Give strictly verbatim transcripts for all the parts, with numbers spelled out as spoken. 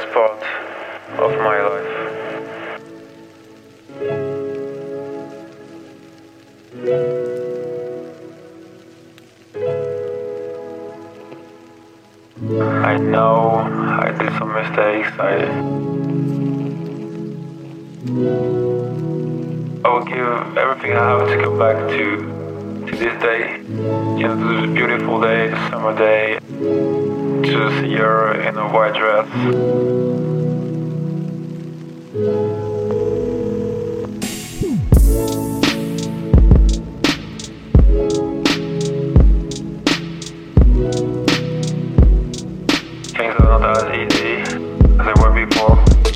part of my life. I know I did some mistakes. I I will give everything I have to go back to to this day. You know, to this beautiful day, summer day, to see her in a white dress. Things are not as easy as they were before.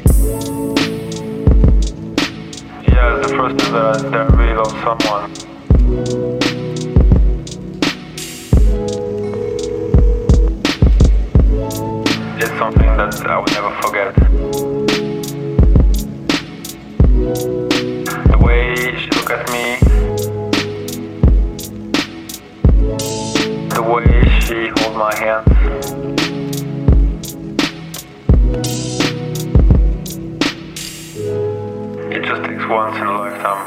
Yeah, it's the first time that I, that I really love someone. It's something that I will never forget. The way she looked at me, the way she held my hands. It just takes once in a lifetime.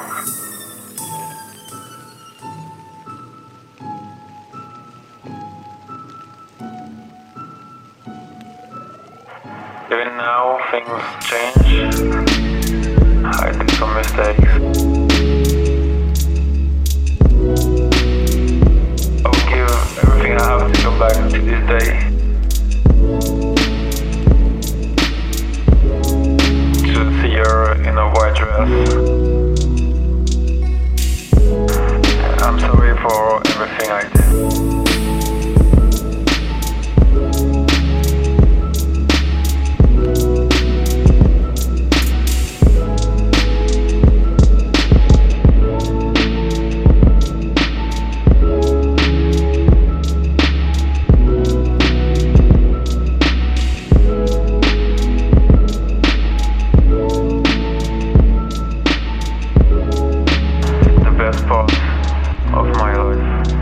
Even now, things change. I did some mistakes. I will give everything I have to go back to this day. To see her in a white dress. I'm sorry for everything I did. Part of my life.